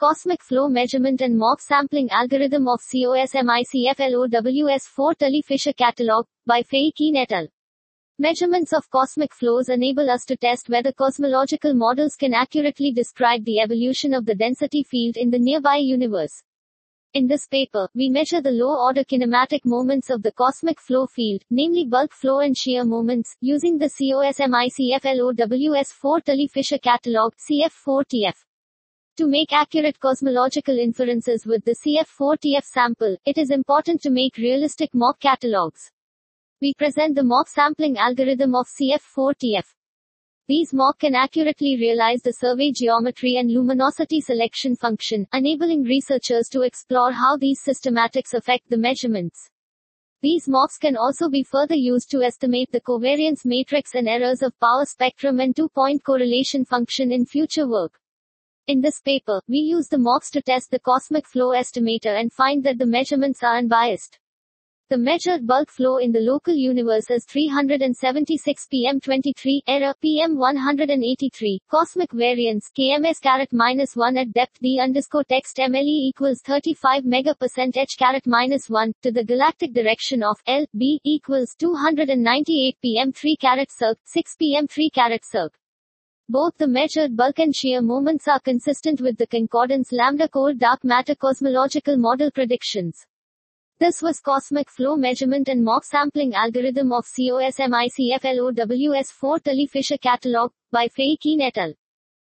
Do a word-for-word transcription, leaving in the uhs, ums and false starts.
Cosmic Flow Measurement and Mach Sampling Algorithm of COSMIC-FLOWS four Tully Fisher Catalog, by Fei Qin et al. Measurements of cosmic flows enable us to test whether cosmological models can accurately describe the evolution of the density field in the nearby universe. In this paper, we measure the low-order kinematic moments of the cosmic flow field, namely bulk flow and shear moments, using the COSMIC-FLOWS four Tully Fisher Catalog C F four T F. To make accurate cosmological inferences with the C F four T F sample, it is important to make realistic Mach catalogs. We present the Mach sampling algorithm of C F four T F. These Mach can accurately realize the survey geometry and luminosity selection function, enabling researchers to explore how these systematics affect the measurements. These Machs can also be further used to estimate the covariance matrix and errors of power spectrum and two-point correlation function in future work. In this paper, we use the Machs to test the cosmic flow estimator and find that the measurements are unbiased. The measured bulk flow in the local universe is three hundred seventy-six P M twenty-three, error P M one hundred eighty-three, cosmic variance K M S caret minus one at depth D underscore text M L E equals thirty-five megapercent H caret minus one, to the galactic direction of L, B, equals two hundred ninety-eight P M three caret circ, six P M three caret circ. Both the measured bulk and shear moments are consistent with the concordance lambda cold dark matter cosmological model predictions. This was Cosmic Flow Measurement and Mach Sampling Algorithm of COSMIC-FLOWS four Tully Fisher Catalog, by Fei Qin et al.